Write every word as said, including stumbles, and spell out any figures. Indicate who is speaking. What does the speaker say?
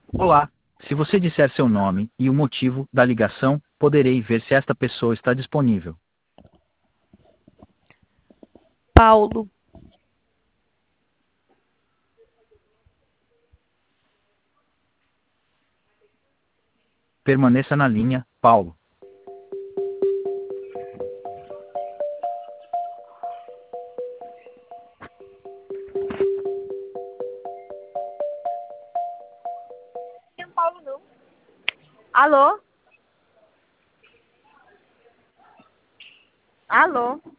Speaker 1: Olá. Se você disser seu nome e o motivo da ligação, poderei ver se esta pessoa está disponível.
Speaker 2: Paulo.
Speaker 1: Permaneça na linha, Paulo.
Speaker 2: Alô? Alô?